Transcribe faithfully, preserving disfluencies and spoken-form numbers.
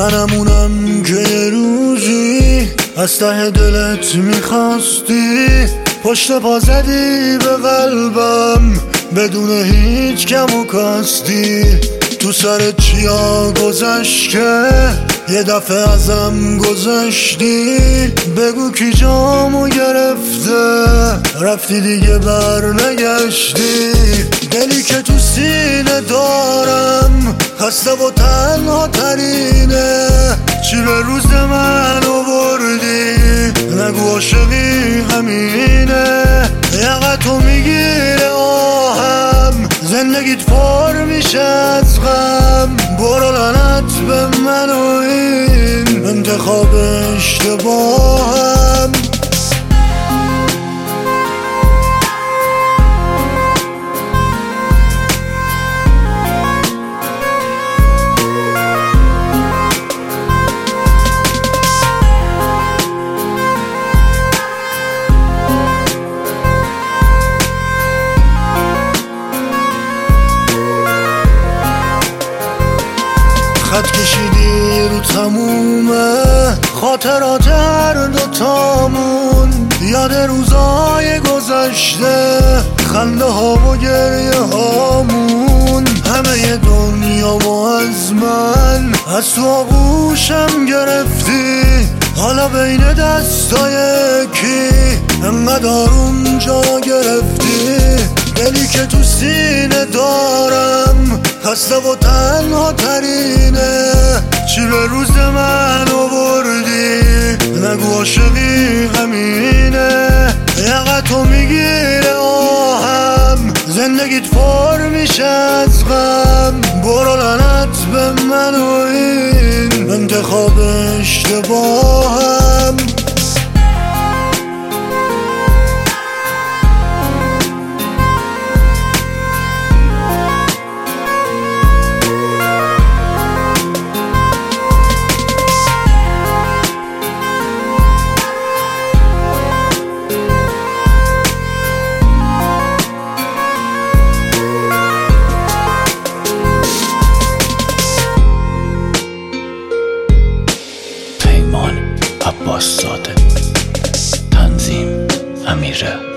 منمونم که یه روزی از ته دلت میخواستی، پشت پا زدی به قلبم بدون هیچ کم و کاستی. تو سر چیا گذشت که یه دفعه ازم گذشتی؟ بگو کی جامو گرفته رفتی دیگه بر نگشتی؟ دلی که تو سینه دارم خسته و تنها ترینه، چی به روز من آوردی؟ نگو عاشقی همینه. یقتو میگیره آهم، زندگیت پر میشه از غم. برو لعنت به من و این انتخاب اشتباهم. خط کشیدی رو تمومه خاطرات هر دوتامون، یاد روزای گذشته، خنده ها و گریه هامون. همه دنیا و از من از تو آغوشم گرفتی، حالا بین دستای کی انقدر اونجا گرفتی؟ دلی که تو سینه دارم خسته و تنها ترینه، چی به روز من آوردی؟ نگو عاشقی همینه. یقتو میگیره آهم، زندگیت پر میشه از غم. برو لعنت به من و این انتخاب اشتباهم. عباس زاده، تنظیم امیره.